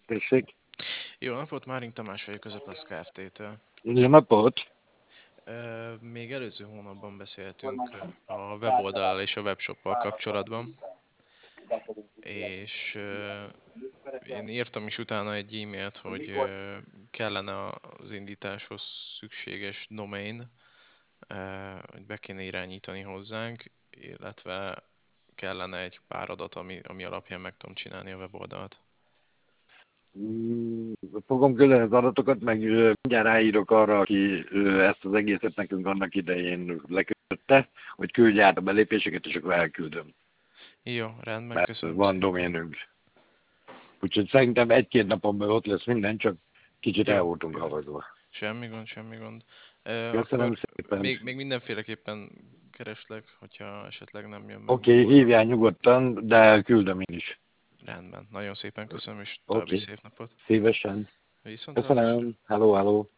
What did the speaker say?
Tessék. Jó napot, Máring Tamás vagyok az Aplasz Kft-től. Jó napot! Még előző hónapban beszéltünk a weboldal és a webshoppal kapcsolatban, és én írtam is utána egy e-mailt, hogy kellene az indításhoz szükséges domain, hogy be kéne irányítani hozzánk, illetve kellene egy pár adat, ami alapján meg tudom csinálni a weboldalt. Fogom küldeni az adatokat, meg mindjárt ráírok arra, aki ezt az egészet nekünk annak idején lekötötte, hogy küldje át a belépéseket, és akkor elküldöm. Jó, rendben, Mert köszönöm van szépen. doménünk. Úgyhogy szerintem egy-két napon belül ott lesz minden, csak kicsit el Jó, voltunk jó. havazva. Semmi gond, semmi gond. Köszönöm Akkor szépen. még mindenféleképpen kereslek, hogyha esetleg nem jön meg Oké, oldal. hívjál nyugodtan, de küldöm én is. Rendben. Nagyon szépen köszönöm, és további Oké, szép napot. szívesen. Viszontlátásra. Köszönöm. Hello, hello.